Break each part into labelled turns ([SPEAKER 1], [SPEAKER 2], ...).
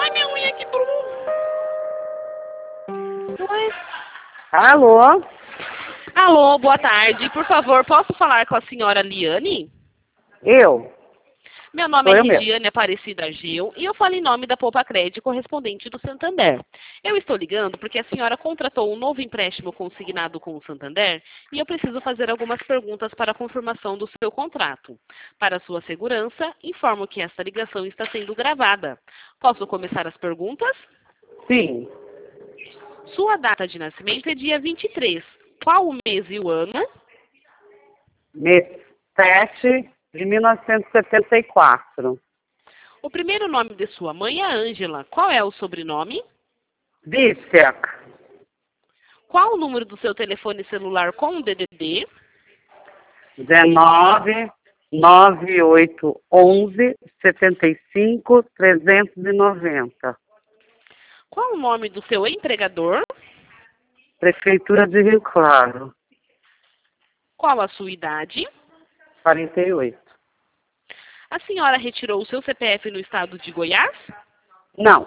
[SPEAKER 1] Ai, minha unha quebrou. Oi.
[SPEAKER 2] Alô?
[SPEAKER 1] Alô, boa tarde. Por favor, posso falar com a senhora Liane?
[SPEAKER 2] Eu?
[SPEAKER 1] Meu nome
[SPEAKER 2] Sou
[SPEAKER 1] é
[SPEAKER 2] eu mesmo.
[SPEAKER 1] Regiane Aparecida Argeu e eu falo em nome da Poupa Crédito correspondente do Santander. Eu estou ligando porque a senhora contratou um novo empréstimo consignado com o Santander e eu preciso fazer algumas perguntas para a confirmação do seu contrato. Para sua segurança, informo que esta ligação está sendo gravada. Posso começar as perguntas?
[SPEAKER 2] Sim.
[SPEAKER 1] Sua data de nascimento é dia 23. Qual o mês e o ano?
[SPEAKER 2] Mês 7 de 1974.
[SPEAKER 1] O primeiro nome de sua mãe é Ângela. Qual é o sobrenome?
[SPEAKER 2] Bíceac.
[SPEAKER 1] Qual o número do seu telefone celular com o DDD?
[SPEAKER 2] 19 9811 75 390.
[SPEAKER 1] Qual o nome do seu empregador?
[SPEAKER 2] Prefeitura de Rio Claro.
[SPEAKER 1] Qual a sua idade?
[SPEAKER 2] 48.
[SPEAKER 1] A senhora retirou o seu CPF no estado de Goiás?
[SPEAKER 2] Não.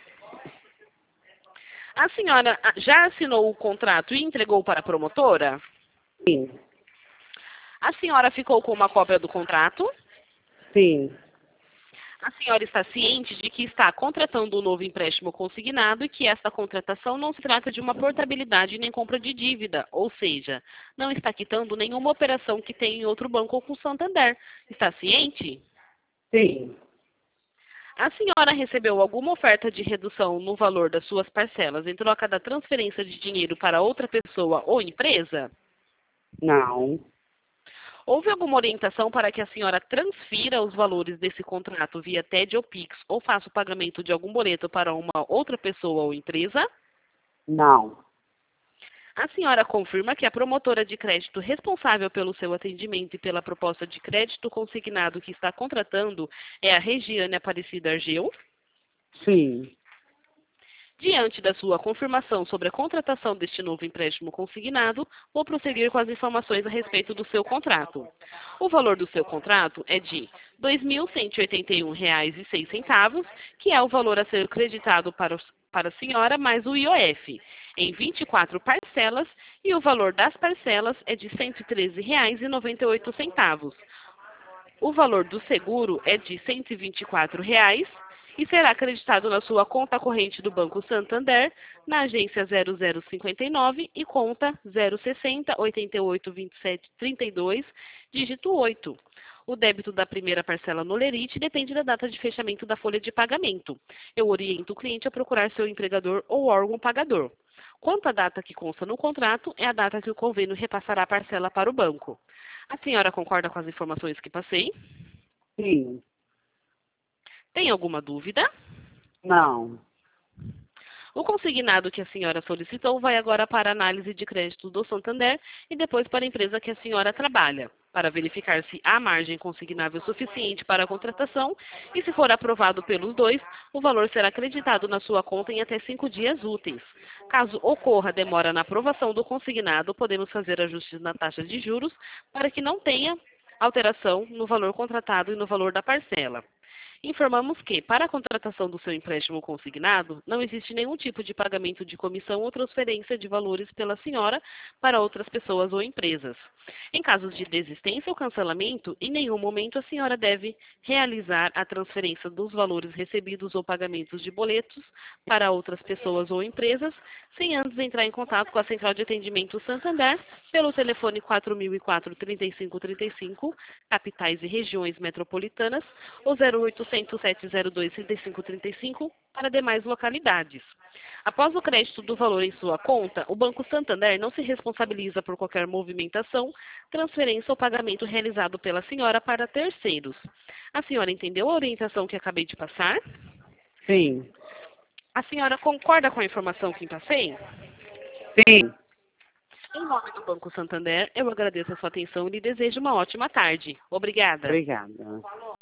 [SPEAKER 1] A senhora já assinou o contrato e entregou para a promotora?
[SPEAKER 2] Sim.
[SPEAKER 1] A senhora ficou com uma cópia do contrato?
[SPEAKER 2] Sim.
[SPEAKER 1] A senhora está ciente de que está contratando um novo empréstimo consignado e que esta contratação não se trata de uma portabilidade nem compra de dívida, ou seja, não está quitando nenhuma operação que tem em outro banco ou com o Santander. Está ciente?
[SPEAKER 2] Sim.
[SPEAKER 1] A senhora recebeu alguma oferta de redução no valor das suas parcelas em troca da transferência de dinheiro para outra pessoa ou empresa?
[SPEAKER 2] Não.
[SPEAKER 1] Houve alguma orientação para que a senhora transfira os valores desse contrato via TED ou Pix ou faça o pagamento de algum boleto para uma outra pessoa ou empresa?
[SPEAKER 2] Não.
[SPEAKER 1] A senhora confirma que a promotora de crédito responsável pelo seu atendimento e pela proposta de crédito consignado que está contratando é a Regiane Aparecida Argeu?
[SPEAKER 2] Sim.
[SPEAKER 1] Diante da sua confirmação sobre a contratação deste novo empréstimo consignado, vou prosseguir com as informações a respeito do seu contrato. O valor do seu contrato é de R$ 2.181,06, que é o valor a ser creditado para a senhora mais o IOF, em 24 parcelas, e o valor das parcelas é de R$ 113,98. O valor do seguro é de R$ 124,00 e será acreditado na sua conta corrente do Banco Santander, na agência 0059 e conta 060 88 27 32, dígito 8. O débito da primeira parcela no Lerite depende da data de fechamento da folha de pagamento. Eu oriento o cliente a procurar seu empregador ou órgão pagador. Quanto à data que consta no contrato, é a data que o convênio repassará a parcela para o banco. A senhora concorda com as informações que passei?
[SPEAKER 2] Sim.
[SPEAKER 1] Tem alguma dúvida?
[SPEAKER 2] Não.
[SPEAKER 1] O consignado que a senhora solicitou vai agora para a análise de crédito do Santander e depois para a empresa que a senhora trabalha, para verificar se há margem consignável suficiente para a contratação e, se for aprovado pelos dois, o valor será acreditado na sua conta em até 5 dias úteis. Caso ocorra demora na aprovação do consignado, podemos fazer ajustes na taxa de juros para que não tenha alteração no valor contratado e no valor da parcela. Informamos que, para a contratação do seu empréstimo consignado, não existe nenhum tipo de pagamento de comissão ou transferência de valores pela senhora para outras pessoas ou empresas. Em casos de desistência ou cancelamento, em nenhum momento a senhora deve realizar a transferência dos valores recebidos ou pagamentos de boletos para outras pessoas ou empresas, sem antes entrar em contato com a Central de Atendimento Santander pelo telefone 4004-3535, capitais e regiões metropolitanas, ou 0800 702 3535 para demais localidades. Após o crédito do valor em sua conta, o Banco Santander não se responsabiliza por qualquer movimentação, transferência ou pagamento realizado pela senhora para terceiros. A senhora entendeu a orientação que acabei de passar?
[SPEAKER 2] Sim.
[SPEAKER 1] A senhora concorda com a informação que passei?
[SPEAKER 2] Sim.
[SPEAKER 1] Em nome do Banco Santander, eu agradeço a sua atenção e lhe desejo uma ótima tarde. Obrigada.
[SPEAKER 2] Obrigada.